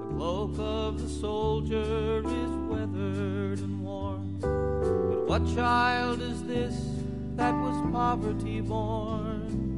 cloak of the soldier is weathered and worn. But what child is this that was poverty born?